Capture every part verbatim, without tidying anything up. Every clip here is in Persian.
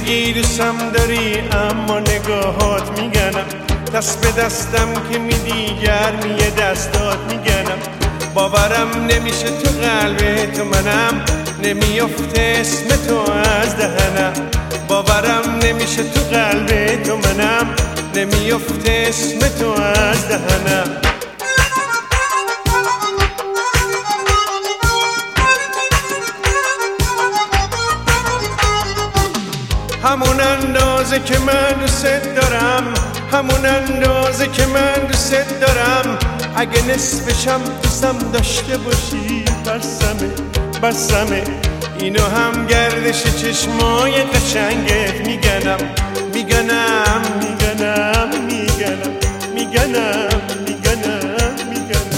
نمیگی دوستم داری اما نگاهات میگنم، دست به دستم که میدی گرمی دستات میگنم. باورم نمیشه تو قلب تو منم، نمیافته اسم تو از دهنم. باورم نمیشه تو قلب تو منم، نمیافته اسم تو از دهنم. همون اندازه که من دوست دارم، همون اندازه که من دوست دارم. اگه نصفشم دوستم داشته باشی بسمه بسمه. اینو هم گردش چشمای قشنگت میگنم میگنم میگنم میگنم میگنم میگنم میگنم.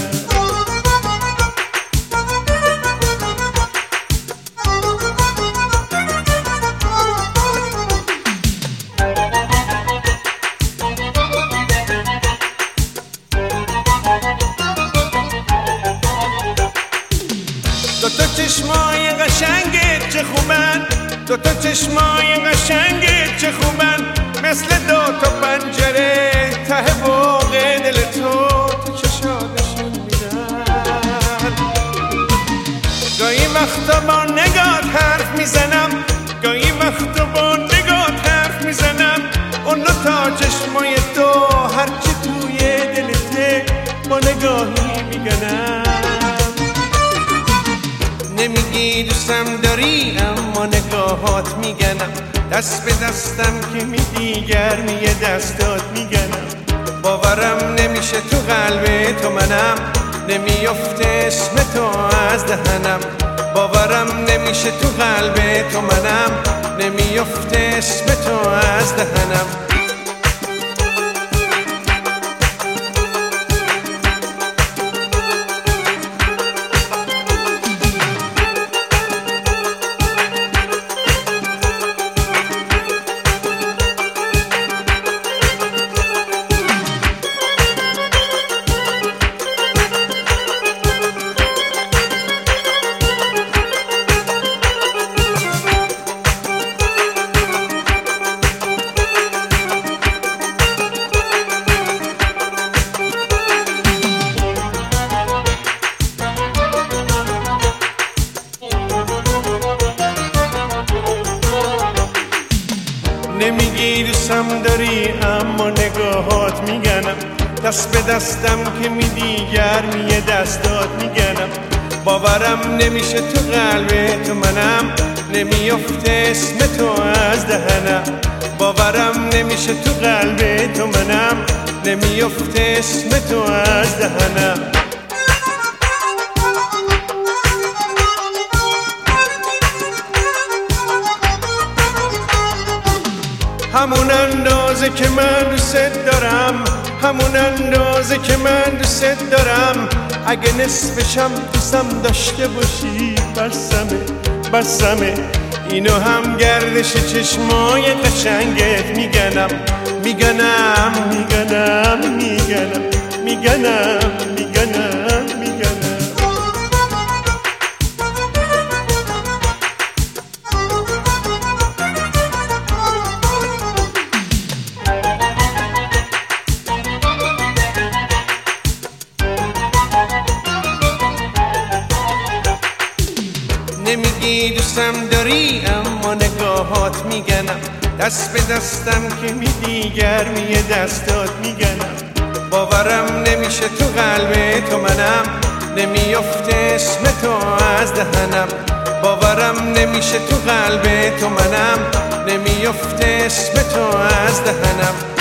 دو تا چشمای قشنگت چه خوبن، دو تا چشمای قشنگت چه خوبن. مثل دو تا پنجره ته باغ دل تو تو چشادشون میرن. گاهی وقتا با نگات حرف میزنم، گاهی وقتا با نگات حرف میزنم. اون دو تا چشمای تو هرچی توی دلته با نگاهی میگنم. نمیگی دوستم داری اما نگاهات میگنم، دست به دستم که میدی گرمی دستات میگنم. باورم نمیشه تو قلب تو منم، نمیافته اسم تو از دهنم. باورم نمیشه تو قلب تو منم، نمیافته اسم تو از دهنم. نمیگی دوستم داری اما نگاهات میگنم، دست به دستم که میدی گرمی دستات میگنم. باورم نمیشه تو قلب تو منم، نمیافته اسم تو از دهنم. باورم نمیشه تو قلب تو منم، نمیافته اسم تو از دهنم. همون اندازه که من دوست دارم، همون اندازه که من دوست دارم. اگه نصفشم دوستم داشته باشی بسمه بسمه. اینو هم گردش چشمای قشنگت میگنم میگنم میگنم میگنم میگنم میگنم میگنم. نمیگی دوستم داری اما نگاهات میگنم، دست به دستم که میدی گرمی دستات میگنم. باورم نمیشه تو قلب تو منم، نمیافته اسم تو از دهنم. باورم نمیشه تو قلب تو منم، نمیافته اسم تو از دهنم.